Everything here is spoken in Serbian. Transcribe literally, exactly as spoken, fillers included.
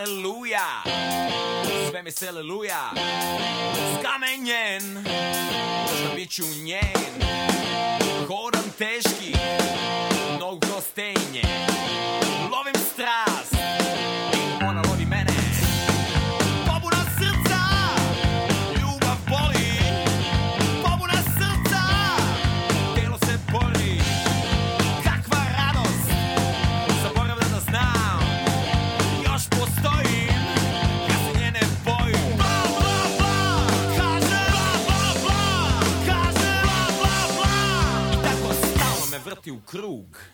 aleluja, sve mi se aleluja, skamenjen, možda bit ću njen, hodam teški, nogu kroz stenje, lovim strast, i ona lovi mene, pobuna srca, ljubav boli, pobuna srca, tijelo se bori, kakva radost, zaboravljam da znam, još postojim, ja se nje ne bojim. Bla, bla, bla, kaže, bla, bla, bla, kaže, bla, bla, bla, i tako stalno me vrti u krug.